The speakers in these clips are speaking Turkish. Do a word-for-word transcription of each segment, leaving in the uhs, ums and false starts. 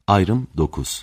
Ayrım dokuz.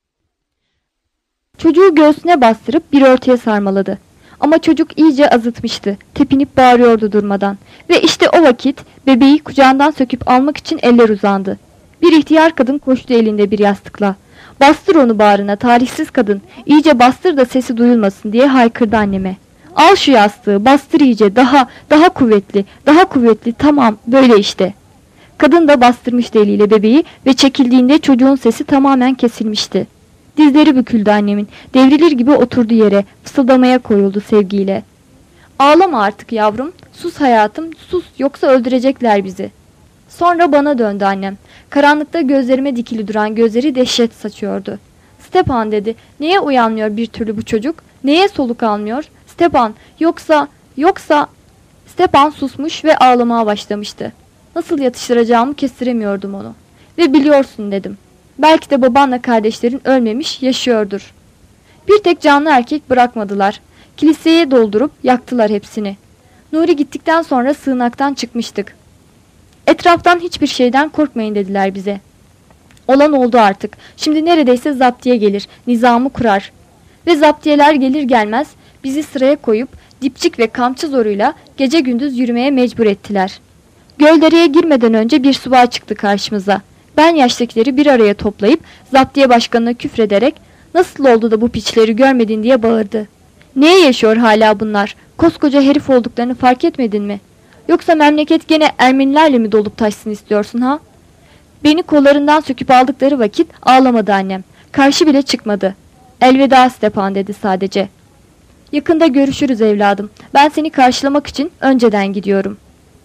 Çocuğu göğsüne bastırıp bir örtüye sarmaladı. Ama çocuk iyice azıtmıştı. Tepinip bağırıyordu durmadan. Ve işte o vakit bebeği kucağından söküp almak için eller uzandı. Bir ihtiyar kadın koştu elinde bir yastıkla. "Bastır onu bağrına, talihsiz kadın. İyice bastır da sesi duyulmasın," diye haykırdı anneme. "Al şu yastığı, bastır iyice, daha, daha kuvvetli, daha kuvvetli, tamam, böyle işte." Kadın da bastırmıştı eliyle bebeği ve çekildiğinde çocuğun sesi tamamen kesilmişti. Dizleri büküldü annemin. Devrilir gibi oturdu yere. Fısıldamaya koyuldu sevgiyle. "Ağlama artık yavrum. Sus hayatım, sus, yoksa öldürecekler bizi." Sonra bana döndü annem. Karanlıkta gözlerime dikili duran gözleri dehşet saçıyordu. "Stepan," dedi. "Neye uyanmıyor bir türlü bu çocuk? Neye soluk almıyor? Stepan, yoksa, yoksa..." Stepan susmuş ve ağlamaya başlamıştı. Nasıl yatıştıracağımı kestiremiyordum onu. "Ve biliyorsun," dedim. "Belki de babanla kardeşlerin ölmemiş, yaşıyordur." Bir tek canlı erkek bırakmadılar. Kiliseye doldurup yaktılar hepsini. Nuri gittikten sonra sığınaktan çıkmıştık. Etraftan hiçbir şeyden korkmayın dediler bize. Olan oldu artık. Şimdi neredeyse zaptiye gelir, nizamı kurar. Ve zaptiyeler gelir gelmez bizi sıraya koyup dipçik ve kamçı zoruyla gece gündüz yürümeye mecbur ettiler. Göldereye girmeden önce bir subay çıktı karşımıza. Ben yaştakileri bir araya toplayıp zaptiye başkanına küfrederek "Nasıl oldu da bu piçleri görmedin?" diye bağırdı. "Neye yaşıyor hala bunlar? Koskoca herif olduklarını fark etmedin mi? Yoksa memleket gene Ermenilerle mi dolup taşsın istiyorsun ha?" Beni kollarından söküp aldıkları vakit ağlamadı annem. Karşı bile çıkmadı. "Elveda Stepan," dedi sadece. "Yakında görüşürüz evladım. Ben seni karşılamak için önceden gidiyorum."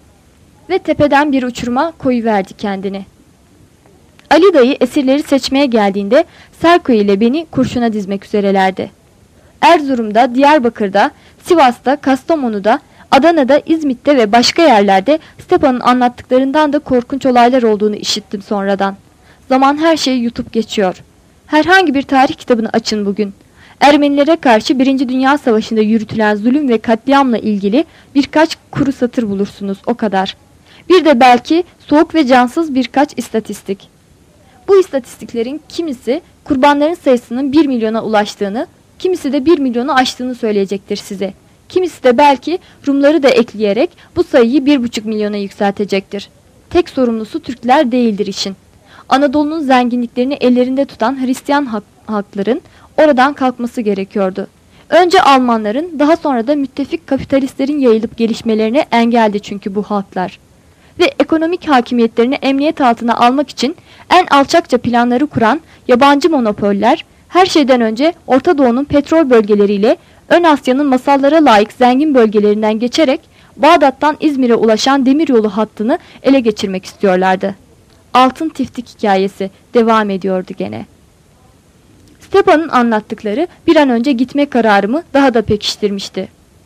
Ve tepeden bir uçuruma koyuverdi kendini. Ali dayı esirleri seçmeye geldiğinde Serko ile beni kurşuna dizmek üzerelerdi. Erzurum'da, Diyarbakır'da, Sivas'ta, Kastamonu'da, Adana'da, İzmit'te ve başka yerlerde Stepan'ın anlattıklarından da korkunç olaylar olduğunu işittim sonradan. Zaman her şeyi yutup geçiyor. Herhangi bir tarih kitabını açın bugün. Ermenilere karşı Birinci Dünya Savaşı'nda yürütülen zulüm ve katliamla ilgili birkaç kuru satır bulursunuz, o kadar. Bir de belki soğuk ve cansız birkaç istatistik. Bu istatistiklerin kimisi kurbanların sayısının bir milyona ulaştığını, kimisi de bir milyonu aştığını söyleyecektir size. Kimisi de belki Rumları da ekleyerek bu sayıyı bir buçuk milyona yükseltecektir. Tek sorumlusu Türkler değildir işin. Anadolu'nun zenginliklerini ellerinde tutan Hristiyan halkların oradan kalkması gerekiyordu. Önce Almanların, daha sonra da müttefik kapitalistlerin yayılıp gelişmelerine engeldi çünkü bu halklar. Ve ekonomik hakimiyetlerini emniyet altına almak için en alçakça planları kuran yabancı monopoller, her şeyden önce Orta Doğu'nun petrol bölgeleriyle Ön Asya'nın masallara layık zengin bölgelerinden geçerek Bağdat'tan İzmir'e ulaşan demiryolu hattını ele geçirmek istiyorlardı. Altın tiftik hikayesi devam ediyordu gene. Stepan'ın anlattıkları bir an önce gitme kararımı daha da pekiştirmişti.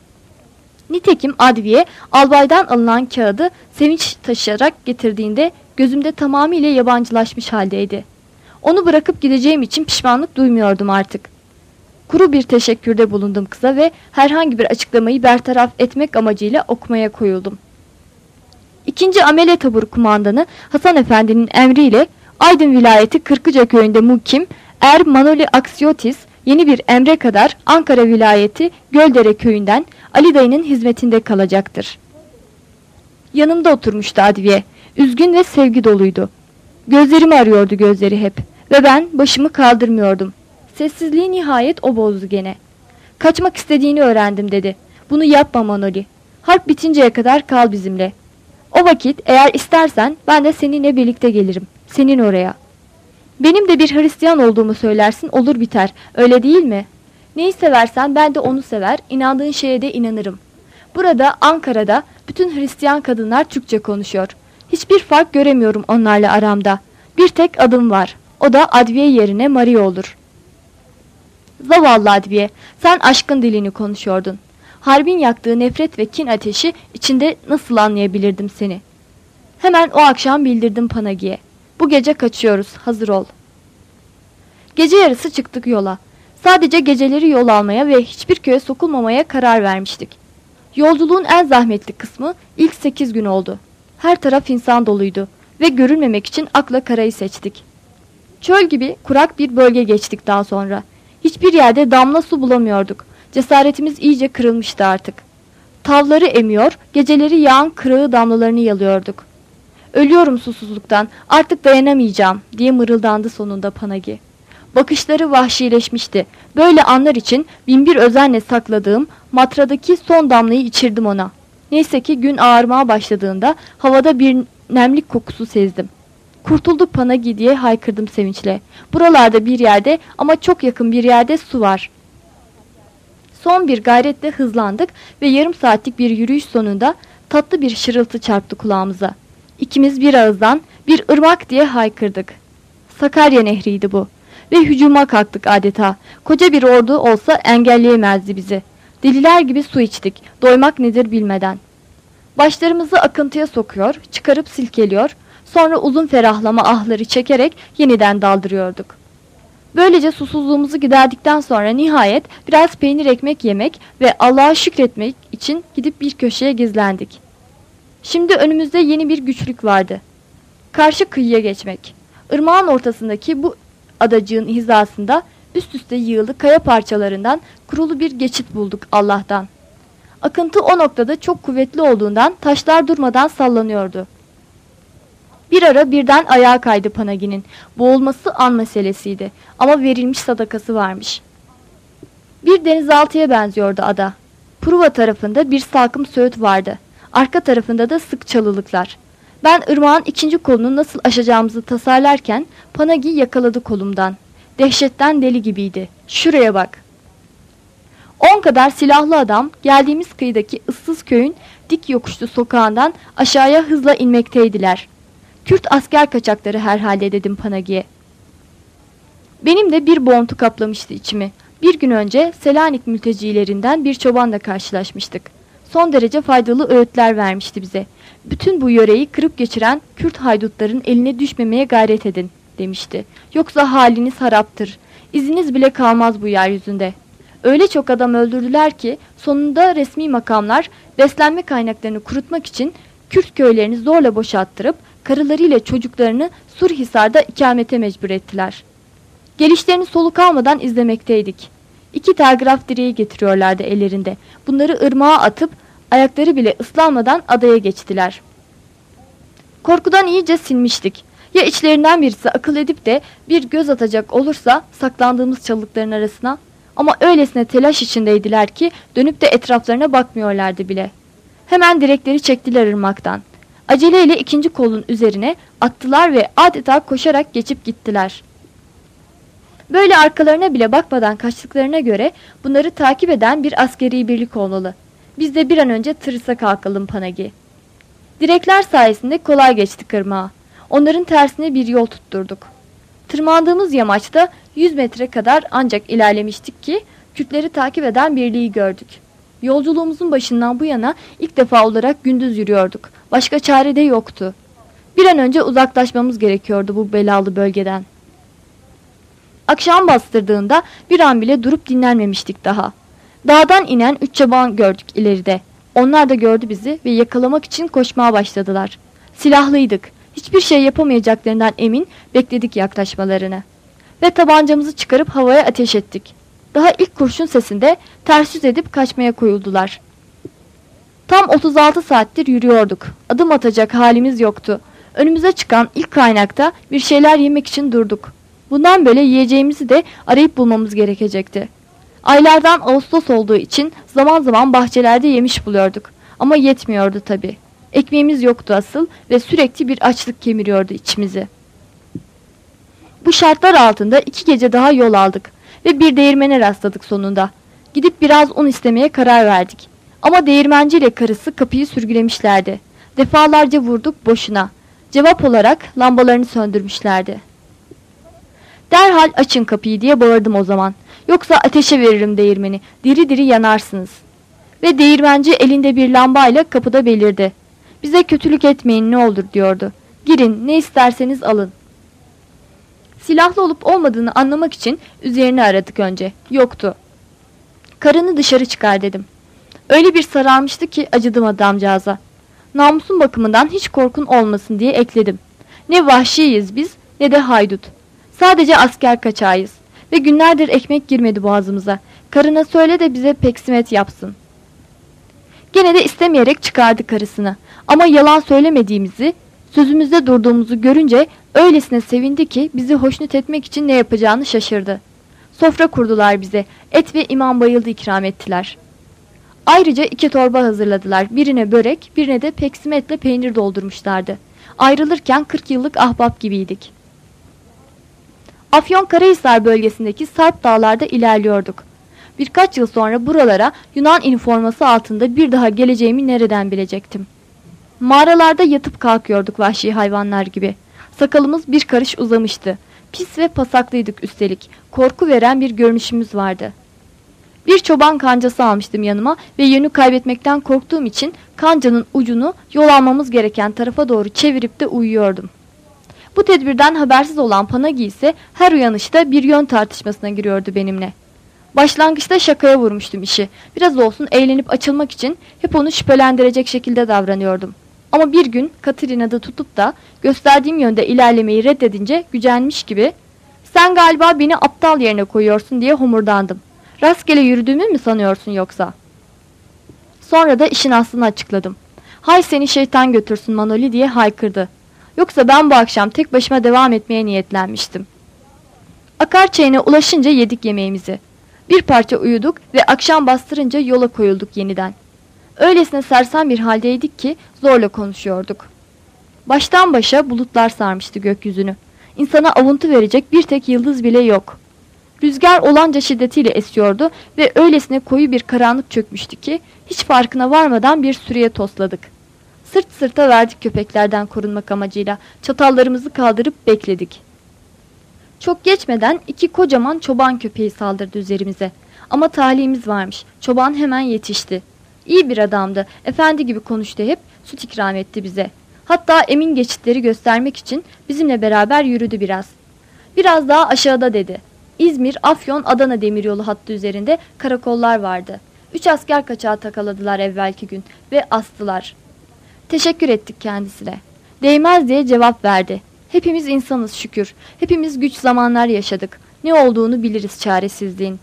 Nitekim Adviye albaydan alınan kağıdı sevinç taşıyarak getirdiğinde gözümde tamamıyla yabancılaşmış haldeydi. Onu bırakıp gideceğim için pişmanlık duymuyordum artık. Kuru bir teşekkürde bulundum kıza ve herhangi bir açıklamayı bertaraf etmek amacıyla okumaya koyuldum. İkinci Amele Taburu Kumandanı Hasan Efendi'nin emriyle Aydın vilayeti Kırkıca köyünde mukim Er Manoli Aksiotis yeni bir emre kadar Ankara vilayeti Göldere köyünden Ali dayının hizmetinde kalacaktır. Yanımda oturmuştu Adviye. Üzgün ve sevgi doluydu. Gözlerimi arıyordu gözleri hep ve ben başımı kaldırmıyordum. Sessizliği nihayet o bozdu gene. "Kaçmak istediğini öğrendim," dedi. "Bunu yapma Manoli. Harp bitinceye kadar kal bizimle. O vakit eğer istersen ben de seninle birlikte gelirim. Senin oraya. Benim de bir Hristiyan olduğumu söylersin, olur biter. Öyle değil mi? Neyi seversen ben de onu sever, inandığın şeye de inanırım. Burada Ankara'da bütün Hristiyan kadınlar Türkçe konuşuyor. Hiçbir fark göremiyorum onlarla aramda. Bir tek adım var. O da Adviye yerine Maria olur." Zavallı Adviye, sen aşkın dilini konuşuyordun. Harbin yaktığı nefret ve kin ateşi içinde nasıl anlayabilirdim seni? Hemen o akşam bildirdim Panagi'ye. "Bu gece kaçıyoruz, hazır ol." Gece yarısı çıktık yola. Sadece geceleri yol almaya ve hiçbir köye sokulmamaya karar vermiştik. Yolculuğun en zahmetli kısmı ilk sekiz gün oldu. Her taraf insan doluydu ve görülmemek için akla karayı seçtik. Çöl gibi kurak bir bölge geçtik daha sonra. Hiçbir yerde damla su bulamıyorduk. Cesaretimiz iyice kırılmıştı artık. Tavları emiyor, geceleri yağan kırığı damlalarını yalıyorduk. "Ölüyorum susuzluktan, artık dayanamayacağım," diye mırıldandı sonunda Panagi. Bakışları vahşileşmişti. Böyle anlar için binbir özenle sakladığım matradaki son damlayı içirdim ona. Neyse ki gün ağarmaya başladığında havada bir nemlik kokusu sezdim. "Kurtulduk Panagi," diye haykırdım sevinçle. "Buralarda bir yerde, ama çok yakın bir yerde su var." Son bir gayretle hızlandık ve yarım saatlik bir yürüyüş sonunda tatlı bir şırıltı çarptı kulağımıza. İkimiz bir ağızdan "Bir ırmak!" diye haykırdık. Sakarya Nehri'ydi bu. Ve hücuma kalktık adeta. Koca bir ordu olsa engelleyemezdi bizi. Deliler gibi su içtik, doymak nedir bilmeden. Başlarımızı akıntıya sokuyor, çıkarıp silkeliyor, sonra uzun ferahlama ahları çekerek yeniden daldırıyorduk. Böylece susuzluğumuzu giderdikten sonra nihayet biraz peynir ekmek yemek ve Allah'a şükretmek için gidip bir köşeye gizlendik. Şimdi önümüzde yeni bir güçlük vardı. Karşı kıyıya geçmek. Irmağın ortasındaki bu adacığın hizasında üst üste yığılı kaya parçalarından kurulu bir geçit bulduk Allah'tan. Akıntı o noktada çok kuvvetli olduğundan taşlar durmadan sallanıyordu. Bir ara birden ayağa kaydı Panagi'nin. Boğulması an meselesiydi ama verilmiş sadakası varmış. Bir denizaltıya benziyordu ada. Pruva tarafında bir salkım söğüt vardı. Arka tarafında da sık çalılıklar. Ben ırmağın ikinci kolunu nasıl aşacağımızı tasarlarken Panagi yakaladı kolumdan. Dehşetten deli gibiydi. "Şuraya bak." On kadar silahlı adam geldiğimiz kıyıdaki ıssız köyün dik yokuşlu sokağından aşağıya hızla inmekteydiler. "Kürt asker kaçakları herhalde," dedim Panagi'ye. Benim de bir boğuntu kaplamıştı içimi. Bir gün önce Selanik mültecilerinden bir çobanla karşılaşmıştık. Son derece faydalı öğütler vermişti bize. "Bütün bu yöreyi kırıp geçiren Kürt haydutların eline düşmemeye gayret edin," demişti. "Yoksa haliniz haraptır. İziniz bile kalmaz bu yeryüzünde." Öyle çok adam öldürdüler ki sonunda resmi makamlar beslenme kaynaklarını kurutmak için Kürt köylerini zorla boşalttırıp karılarıyla çocuklarını Surhisar'da ikamete mecbur ettiler. Gelişlerini soluk almadan izlemekteydik. İki telgraf direği getiriyorlardı ellerinde. Bunları ırmağa atıp ayakları bile ıslanmadan adaya geçtiler. Korkudan iyice sinmiştik. Ya içlerinden birisi akıl edip de bir göz atacak olursa saklandığımız çalılıkların arasına? Ama öylesine telaş içindeydiler ki dönüp de etraflarına bakmıyorlardı bile. Hemen direkleri çektiler ırmaktan. Aceleyle ikinci kolun üzerine attılar ve adeta koşarak geçip gittiler. Böyle arkalarına bile bakmadan kaçtıklarına göre bunları takip eden bir askeri birlik olmalı. Biz de bir an önce tırısa kalkalım Panagi. Direkler sayesinde kolay geçtik ırmağa. Onların tersine bir yol tutturduk. Tırmandığımız yamaçta yüz metre kadar ancak ilerlemiştik ki Kürtleri takip eden birliği gördük. Yolculuğumuzun başından bu yana ilk defa olarak gündüz yürüyorduk. Başka çare de yoktu. Bir an önce uzaklaşmamız gerekiyordu bu belalı bölgeden. Akşam bastırdığında bir an bile durup dinlenmemiştik daha. Dağdan inen üç çoban gördük ileride. Onlar da gördü bizi ve yakalamak için koşmaya başladılar. Silahlıydık. Hiçbir şey yapamayacaklarından emin bekledik yaklaşmalarını. Ve tabancamızı çıkarıp havaya ateş ettik. Daha ilk kurşun sesinde ters yüz edip kaçmaya koyuldular. Tam otuz altı saattir yürüyorduk. Adım atacak halimiz yoktu. Önümüze çıkan ilk kaynakta bir şeyler yemek için durduk. Bundan böyle yiyeceğimizi de arayıp bulmamız gerekecekti. Aylardan Ağustos olduğu için zaman zaman bahçelerde yemiş buluyorduk. Ama yetmiyordu tabii. Ekmeğimiz yoktu asıl ve sürekli bir açlık kemiriyordu içimizi. Bu şartlar altında iki gece daha yol aldık ve bir değirmene rastladık sonunda. Gidip biraz un istemeye karar verdik. Ama değirmenci ile karısı kapıyı sürgülemişlerdi. Defalarca vurduk boşuna. Cevap olarak lambalarını söndürmüşlerdi. "Derhal açın kapıyı," diye bağırdım o zaman. "Yoksa ateşe veririm değirmeni. Diri diri yanarsınız." Ve değirmenci elinde bir lambayla kapıda belirdi. "Bize kötülük etmeyin ne olur," diyordu. "Girin, ne isterseniz alın." Silahlı olup olmadığını anlamak için üzerini aradık önce. Yoktu. "Karını dışarı çıkar," dedim. Öyle bir sararmıştı ki acıdım adamcağıza. Namusun bakımından hiç korkun olmasın diye ekledim. Ne vahşiyiz biz ne de haydut. Sadece asker kaçağıyız ve günlerdir ekmek girmedi boğazımıza. Karına söyle de bize peksimet yapsın. Gene de istemeyerek çıkardı karısını. Ama yalan söylemediğimizi, sözümüzde durduğumuzu görünce öylesine sevindi ki bizi hoşnut etmek için ne yapacağını şaşırdı. Sofra kurdular bize, et ve imam bayıldı ikram ettiler. Ayrıca iki torba hazırladılar. Birine börek, birine de peksimetle peynir doldurmuşlardı. Ayrılırken kırk yıllık ahbap gibiydik. Afyonkarahisar bölgesindeki Sarp dağlarda ilerliyorduk. Birkaç yıl sonra buralara Yunan üniforması altında bir daha geleceğimi nereden bilecektim? Mağaralarda yatıp kalkıyorduk vahşi hayvanlar gibi. Sakalımız bir karış uzamıştı. Pis ve pasaklıydık üstelik. Korku veren bir görünüşümüz vardı. Bir çoban kancası almıştım yanıma ve yönü kaybetmekten korktuğum için kancanın ucunu yol almamız gereken tarafa doğru çevirip de uyuyordum. Bu tedbirden habersiz olan Panagi ise her uyanışta bir yön tartışmasına giriyordu benimle. Başlangıçta şakaya vurmuştum işi. Biraz olsun eğlenip açılmak için hep onu şüphelendirecek şekilde davranıyordum. Ama bir gün Katerina'da tutup da gösterdiğim yönde ilerlemeyi reddedince gücenmiş gibi "Sen galiba beni aptal yerine koyuyorsun" diye homurdandım. "Rastgele yürüdüğümü mü sanıyorsun yoksa?" Sonra da işin aslını açıkladım. "Hay seni şeytan götürsün Manoli" diye haykırdı. Yoksa ben bu akşam tek başıma devam etmeye niyetlenmiştim. Akar çayına ulaşınca yedik yemeğimizi. Bir parça uyuduk ve akşam bastırınca yola koyulduk yeniden. Öylesine sersem bir haldeydik ki zorla konuşuyorduk. Baştan başa bulutlar sarmıştı gökyüzünü. İnsana avuntu verecek bir tek yıldız bile yok. Rüzgar olanca şiddetiyle esiyordu ve öylesine koyu bir karanlık çökmüştü ki hiç farkına varmadan bir sürüye tosladık. Sırt sırta verdik köpeklerden korunmak amacıyla. Çatallarımızı kaldırıp bekledik. Çok geçmeden iki kocaman çoban köpeği saldırdı üzerimize. Ama talihimiz varmış. Çoban hemen yetişti. İyi bir adamdı. Efendi gibi konuştu hep. Süt ikram etti bize. Hatta emin geçitleri göstermek için bizimle beraber yürüdü biraz. Biraz daha aşağıda dedi. İzmir, Afyon, Adana demiryolu hattı üzerinde karakollar vardı. Üç asker kaçağı takaladılar evvelki gün ve astılar. Teşekkür ettik kendisine. Değmez diye cevap verdi. Hepimiz insanız şükür. Hepimiz güç zamanlar yaşadık. Ne olduğunu biliriz çaresizliğin.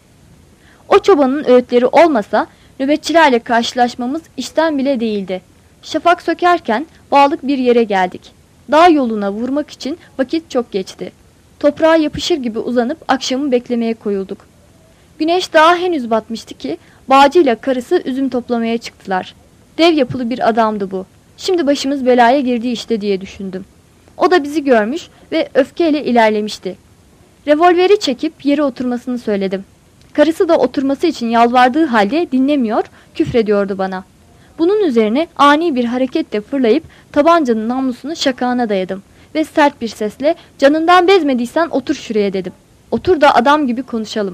O çobanın öğütleri olmasa nöbetçilerle karşılaşmamız işten bile değildi. Şafak sökerken bağlık bir yere geldik. Dağ yoluna vurmak için vakit çok geçti. Toprağa yapışır gibi uzanıp akşamı beklemeye koyulduk. Güneş daha henüz batmıştı ki bağcıyla karısı üzüm toplamaya çıktılar. Dev yapılı bir adamdı bu. Şimdi başımız belaya girdi işte diye düşündüm. O da bizi görmüş ve öfkeyle ilerlemişti. Revolveri çekip yere oturmasını söyledim. Karısı da oturması için yalvardığı halde dinlemiyor, küfrediyordu bana. Bunun üzerine ani bir hareketle fırlayıp tabancanın namlusunu şakağına dayadım ve sert bir sesle "Canından bezmediysen otur şuraya" dedim. "Otur da adam gibi konuşalım."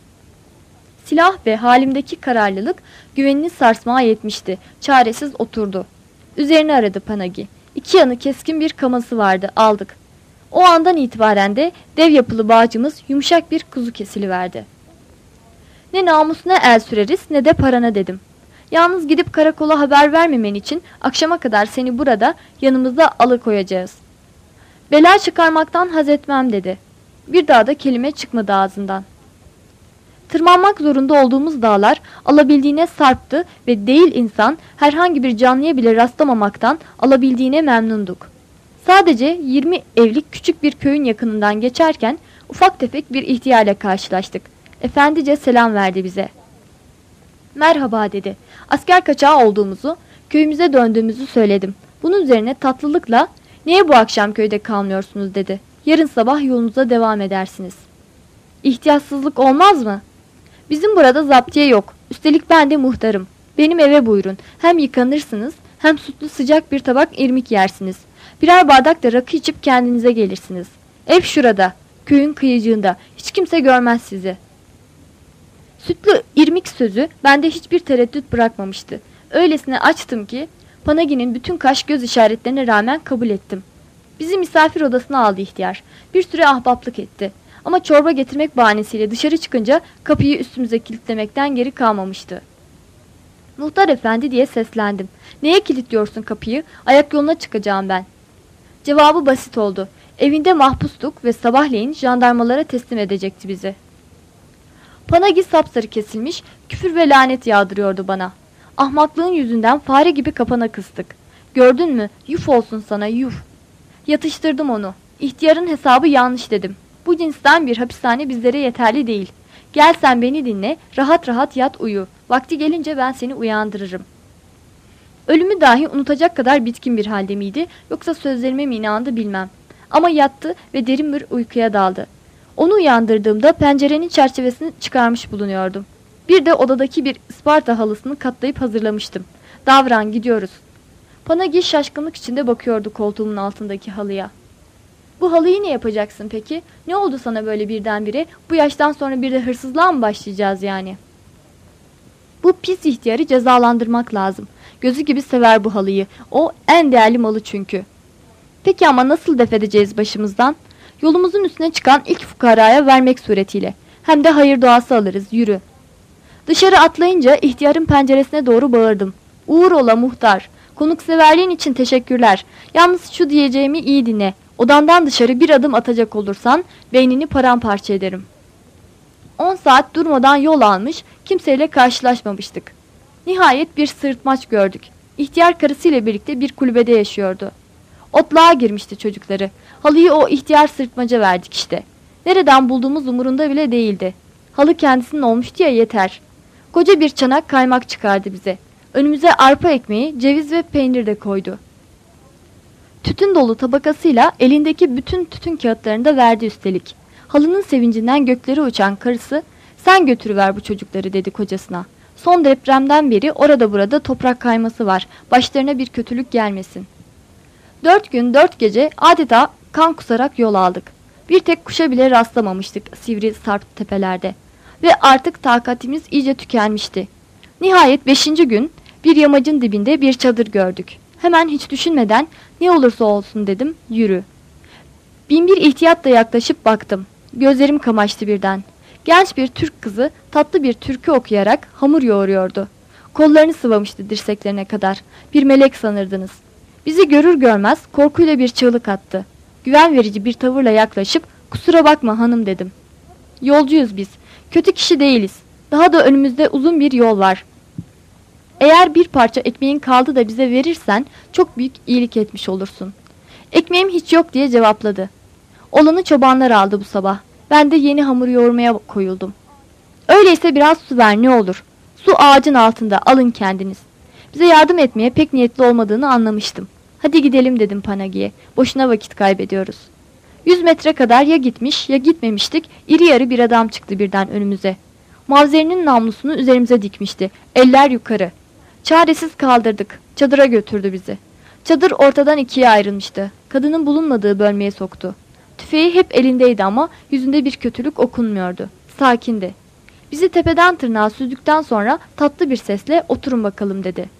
Silah ve halimdeki kararlılık güvenini sarsmaya yetmişti. Çaresiz oturdu. Üzerini aradı Panagi. İki yanı keskin bir kaması vardı, aldık. O andan itibaren de dev yapılı bağcımız yumuşak bir kuzu kesiliverdi. Ne namusuna el süreriz ne de parana dedim. Yalnız gidip karakola haber vermemen için akşama kadar seni burada yanımızda alıkoyacağız. Bela çıkarmaktan haz etmem dedi. Bir daha da kelime çıkmadı ağzından. Tırmanmak zorunda olduğumuz dağlar alabildiğine sarptı ve değil insan herhangi bir canlıya bile rastlamamaktan alabildiğine memnunduk. Sadece yirmi evlik küçük bir köyün yakınından geçerken ufak tefek bir ihtiyarla karşılaştık. Efendice selam verdi bize. "Merhaba" dedi. Asker kaçağı olduğumuzu, köyümüze döndüğümüzü söyledim. Bunun üzerine tatlılıkla "Niye bu akşam köyde kalmıyorsunuz?" dedi. "Yarın sabah yolunuza devam edersiniz." "İhtiyatsızlık olmaz mı?" "Bizim burada zaptiye yok. Üstelik ben de muhtarım. Benim eve buyurun. Hem yıkanırsınız hem sütlü sıcak bir tabak irmik yersiniz. Birer bardak da rakı içip kendinize gelirsiniz. Ev şurada, köyün kıyıcığında. Hiç kimse görmez sizi." Sütlü irmik sözü bende hiçbir tereddüt bırakmamıştı. Öylesine açtım ki Panagi'nin bütün kaş göz işaretlerine rağmen kabul ettim. Bizi misafir odasına aldı ihtiyar. Bir süre ahbaplık etti. Ama çorba getirmek bahanesiyle dışarı çıkınca kapıyı üstümüze kilitlemekten geri kalmamıştı. "Muhtar efendi" diye seslendim. "Neye kilitliyorsun kapıyı? Ayak yoluna çıkacağım ben." Cevabı basit oldu. Evinde mahpustuk ve sabahleyin jandarmalara teslim edecekti bizi. Panagi sapsarı kesilmiş, küfür ve lanet yağdırıyordu bana. Ahmaklığın yüzünden fare gibi kapana kıstık. Gördün mü? Yuf olsun sana, yuf. Yatıştırdım onu. İhtiyarın hesabı yanlış dedim. Bu cinsten bir hapishane bizlere yeterli değil. Gel sen beni dinle, rahat rahat yat uyu. Vakti gelince ben seni uyandırırım. Ölümü dahi unutacak kadar bitkin bir halde miydi, yoksa sözlerime mi inandı bilmem. Ama yattı ve derin bir uykuya daldı. Onu uyandırdığımda pencerenin çerçevesini çıkarmış bulunuyordum. Bir de odadaki bir Isparta halısını katlayıp hazırlamıştım. Davran, gidiyoruz. Panagi şaşkınlık içinde bakıyordu koltuğumun altındaki halıya. Bu halıyı ne yapacaksın peki? Ne oldu sana böyle birdenbire? Bu yaştan sonra bir de hırsızlığa mı başlayacağız yani? Bu pis ihtiyarı cezalandırmak lazım. Gözü gibi sever bu halıyı. O en değerli malı çünkü. Peki ama nasıl def edeceğiz başımızdan? Yolumuzun üstüne çıkan ilk fukaraya vermek suretiyle. Hem de hayır duası alırız, yürü. Dışarı atlayınca ihtiyarın penceresine doğru bağırdım. Uğur ola muhtar. Konukseverliğin için teşekkürler. Yalnız şu diyeceğimi iyi dinle. Odandan dışarı bir adım atacak olursan beynini paramparça ederim. On saat durmadan yol almış, kimseyle karşılaşmamıştık. Nihayet bir sırıtmaç gördük. İhtiyar karısıyla birlikte bir kulübede yaşıyordu. Otluğa girmişti çocukları. Halıyı o ihtiyar sırıtmaca verdik işte. Nereden bulduğumuz umurunda bile değildi. Halı kendisinin olmuştu ya, yeter. Koca bir çanak kaymak çıkardı bize. Önümüze arpa ekmeği, ceviz ve peynir de koydu. Tütün dolu tabakasıyla elindeki bütün tütün kağıtlarını da verdi üstelik. Halının sevincinden göklere uçan karısı, sen götürüver bu çocukları dedi kocasına. Son depremden beri orada burada toprak kayması var. Başlarına bir kötülük gelmesin. Dört gün dört gece adeta kan kusarak yol aldık. Bir tek kuşa bile rastlamamıştık sivri sarp tepelerde. Ve artık takatimiz iyice tükenmişti. Nihayet beşinci gün bir yamacın dibinde bir çadır gördük. Hemen hiç düşünmeden ne olursa olsun dedim, yürü. Binbir ihtiyatla yaklaşıp baktım. Gözlerim kamaştı birden. Genç bir Türk kızı tatlı bir türkü okuyarak hamur yoğuruyordu. Kollarını sıvamıştı dirseklerine kadar. Bir melek sanırdınız. Bizi görür görmez korkuyla bir çığlık attı. Güven verici bir tavırla yaklaşıp kusura bakma hanım dedim. Yolcuyuz biz. Kötü kişi değiliz. Daha da önümüzde uzun bir yol var. Eğer bir parça ekmeğin kaldı da bize verirsen çok büyük iyilik etmiş olursun. Ekmeğim hiç yok diye cevapladı. Olanı çobanlar aldı bu sabah. Ben de yeni hamur yoğurmaya koyuldum. Öyleyse biraz su ver ne olur. Su ağacın altında, alın kendiniz. Bize yardım etmeye pek niyetli olmadığını anlamıştım. Hadi gidelim dedim Panagi'ye. Boşuna vakit kaybediyoruz. Yüz metre kadar ya gitmiş ya gitmemiştik. İri yarı bir adam çıktı birden önümüze. Mavzerinin namlusunu üzerimize dikmişti. Eller yukarı. Çaresiz kaldırdık. Çadıra götürdü bizi. Çadır ortadan ikiye ayrılmıştı. Kadının bulunmadığı bölmeye soktu. Tüfeği hep elindeydi ama yüzünde bir kötülük okunmuyordu. Sakindi. Bizi tepeden tırnağa süzdükten sonra tatlı bir sesle oturun bakalım dedi.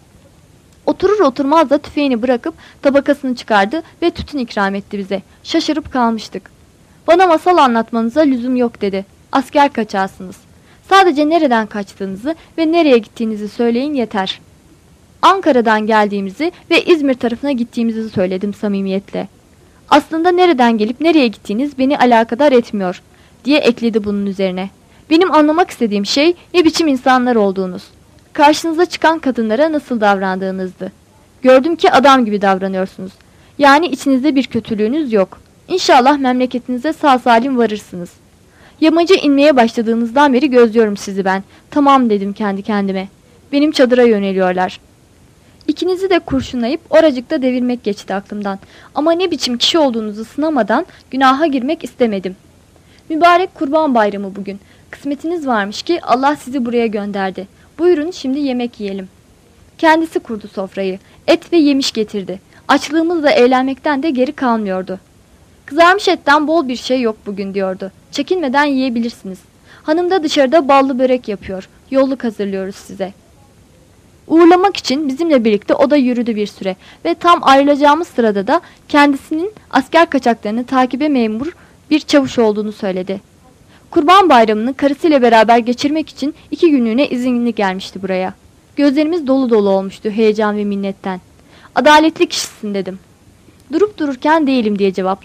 Oturur oturmaz da tüfeğini bırakıp tabakasını çıkardı ve tütün ikram etti bize. Şaşırıp kalmıştık. Bana masal anlatmanıza lüzum yok dedi. Asker kaçağısınız. Sadece nereden kaçtığınızı ve nereye gittiğinizi söyleyin yeter. Ankara'dan geldiğimizi ve İzmir tarafına gittiğimizi söyledim samimiyetle. Aslında nereden gelip nereye gittiğiniz beni alakadar etmiyor diye ekledi bunun üzerine. Benim anlamak istediğim şey ne biçim insanlar olduğunuz. Karşınıza çıkan kadınlara nasıl davrandığınızdı. Gördüm ki adam gibi davranıyorsunuz. Yani içinizde bir kötülüğünüz yok. İnşallah memleketinize sağ salim varırsınız. Yamacı inmeye başladığınızdan beri gözlüyorum sizi ben. Tamam dedim kendi kendime. Benim çadıra yöneliyorlar. İkinizi de kurşunlayıp oracıkta devirmek geçti aklımdan. Ama ne biçim kişi olduğunuzu sınamadan günaha girmek istemedim. Mübarek Kurban Bayramı bugün. Kısmetiniz varmış ki Allah sizi buraya gönderdi. Buyurun şimdi yemek yiyelim. Kendisi kurdu sofrayı. Et ve yemiş getirdi. Açlığımızla eğlenmekten de geri kalmıyordu. Kızarmış etten bol bir şey yok bugün diyordu. Çekinmeden yiyebilirsiniz. Hanım da dışarıda ballı börek yapıyor. Yolluk hazırlıyoruz size. Uğurlamak için bizimle birlikte o da yürüdü bir süre ve tam ayrılacağımız sırada da kendisinin asker kaçaklarını takibe memur bir çavuş olduğunu söyledi. Kurban Bayramı'nı karısıyla beraber geçirmek için iki günlüğüne izinli gelmişti buraya. Gözlerimiz dolu dolu olmuştu heyecan ve minnetten. Adaletli kişisin dedim. Durup dururken değilim diye cevapladı.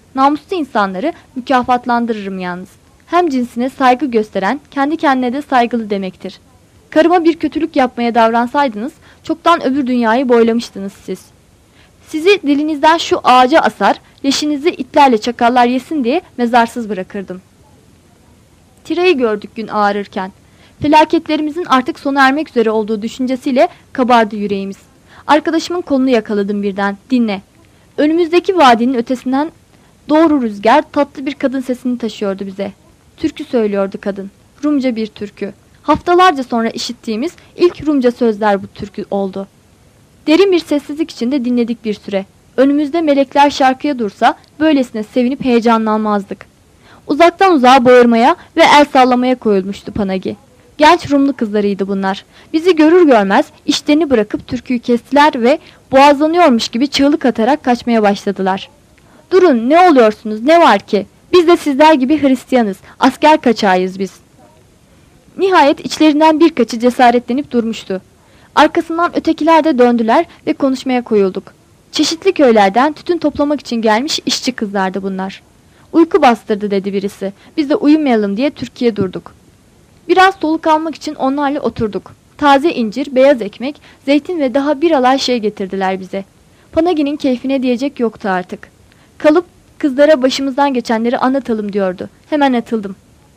Namuslu insanları mükafatlandırırım yalnız. Hem cinsine saygı gösteren, kendi kendine de saygılı demektir. Karıma bir kötülük yapmaya davransaydınız, çoktan öbür dünyayı boylamıştınız siz. Sizi dilinizden şu ağaca asar, leşinizi itlerle çakallar yesin diye mezarsız bırakırdım. Tire'yi gördük gün ağarırken. Felaketlerimizin artık sona ermek üzere olduğu düşüncesiyle kabardı yüreğimiz. Arkadaşımın kolunu yakaladım birden. Dinle. Önümüzdeki vadinin ötesinden doğru rüzgar tatlı bir kadın sesini taşıyordu bize. Türkü söylüyordu kadın. Rumca bir türkü. Haftalarca sonra işittiğimiz ilk Rumca sözler bu türkü oldu. Derin bir sessizlik içinde dinledik bir süre. Önümüzde melekler şarkıya dursa böylesine sevinip heyecanlanmazdık. Uzaktan uzağa bağırmaya ve el sallamaya koyulmuştu Panagi. Genç Rumlu kızlarıydı bunlar. Bizi görür görmez işlerini bırakıp türküyü kestiler ve boğazlanıyormuş gibi çığlık atarak kaçmaya başladılar. Durun, ne oluyorsunuz, ne var ki? Biz de sizler gibi Hristiyanız, asker kaçağıyız biz. Nihayet içlerinden birkaçı cesaretlenip durmuştu. Arkasından ötekiler de döndüler ve konuşmaya koyulduk. Çeşitli köylerden tütün toplamak için gelmiş işçi kızlardı bunlar. Uyku bastırdı dedi birisi. Biz de uyumayalım diye Türkiye durduk. Biraz soluk almak için onlarla oturduk. Taze incir, beyaz ekmek, zeytin ve daha bir alay şey getirdiler bize. Panagi'nin keyfine diyecek yoktu artık. Kalıp kızlara başımızdan geçenleri anlatalım diyordu. Hemen atıldım.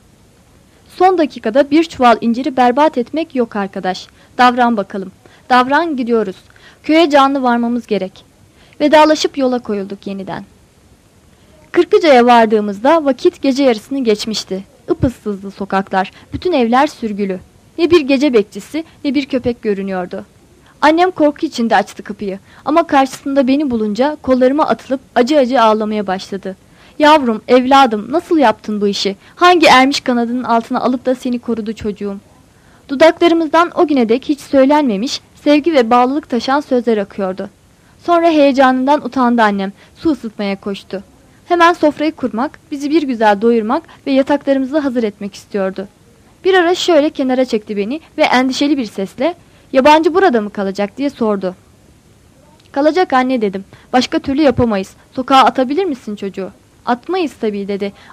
Son dakikada bir çuval inciri berbat etmek yok arkadaş. Davran bakalım. Davran, gidiyoruz. Köye canlı varmamız gerek. Vedalaşıp yola koyulduk yeniden. Kırkıca'ya vardığımızda vakit gece yarısını geçmişti. Ipıssızdı sokaklar. Bütün evler sürgülü. Ne bir gece bekçisi ne bir köpek görünüyordu. Annem korku içinde açtı kapıyı. Ama karşısında beni bulunca kollarıma atılıp acı acı ağlamaya başladı. Yavrum, evladım, nasıl yaptın bu işi? Hangi ermiş kanadının altına alıp da seni korudu çocuğum? Dudaklarımızdan o güne dek hiç söylenmemiş, sevgi ve bağlılık taşan sözler akıyordu. Sonra heyecanından utandı annem, su ısıtmaya koştu. Hemen sofrayı kurmak, bizi bir güzel doyurmak ve yataklarımızı hazır etmek istiyordu. Bir ara şöyle kenara çekti beni ve endişeli bir sesle, "Yabancı burada mı kalacak?" diye sordu. "Kalacak anne," dedim. "Başka türlü yapamayız. Sokağa atabilir misin çocuğu?" "Atmayız tabii," dedi.